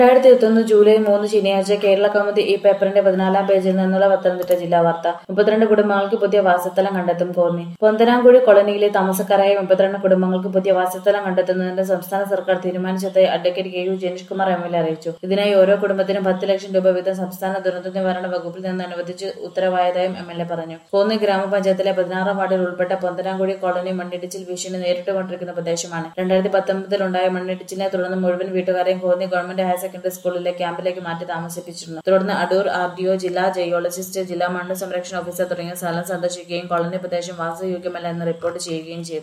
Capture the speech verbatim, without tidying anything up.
രണ്ടായിരത്തി ഇരുപത്തൊന്ന് ജൂലൈ മൂന്ന് ശനിയാഴ്ച കേരള കൗമുദി ഈ പേപ്പറിന്റെ പതിനാലാം പേജിൽ നിന്നുള്ള പത്തനംതിട്ട ജില്ലാ വാർത്ത. മുപ്പത്തിരണ്ട് കുടുംബങ്ങൾക്ക് പുതിയ വാസസ്ഥലം കണ്ടെത്തും കോന്നി. പൊന്തനാംകുഴി കോളനിയിലെ താമസക്കാരായ മുപ്പത്തിരണ്ട് കുടുംബങ്ങൾക്ക് പുതിയ വാസസ്ഥലം കണ്ടെത്തുന്നതിന് സംസ്ഥാന സർക്കാർ തീരുമാനിച്ചതായി advocate K U Janeesh Kumar M L A അറിയിച്ചു. ഇതിനായി ഓരോ കുടുംബത്തിനും പത്ത് ലക്ഷം രൂപ വീതം സംസ്ഥാന ദുരന്ത നിവാരണ വകുപ്പിൽ നിന്ന് അനുവദിച്ച് ഉത്തരവായതായും എം എൽ എ പറഞ്ഞു. കോന്നി ഗ്രാമപഞ്ചായത്തിലെ പതിനാറാം വാർഡിൽ ഉൾപ്പെട്ട പൊന്തനാംകുഴി കോളനി മണ്ണിടിച്ചിൽ ഭീഷണി നേരിട്ടുകൊണ്ടിരിക്കുന്ന പ്രദേശമാണ്. രണ്ടായിരത്തി പത്തൊമ്പതിലുണ്ടായ മണ്ണിടിച്ചിലിനെ തുടർന്ന് മുഴുവൻ വീട്ടുകാരെയും കോന്നി ഗവൺമെന്റ് ഹയർ സെക്കൻഡറി സ്കൂളിലെ ക്യാമ്പിലേക്ക് മാറ്റി താമസിപ്പിച്ചിരുന്നു. തുടർന്ന് അടൂർ ആർ ഡി ഒ, ജില്ലാ ജയോളജിസ്റ്റ്, ജില്ലാ മണ്ണ് സംരക്ഷണ ഓഫീസർ തുടങ്ങിയ സ്ഥലം സന്ദർശിക്കുകയും കോളനി പ്രദേശം വാസയോഗ്യമല്ല എന്ന് റിപ്പോർട്ട് ചെയ്യുകയും ചെയ്തു.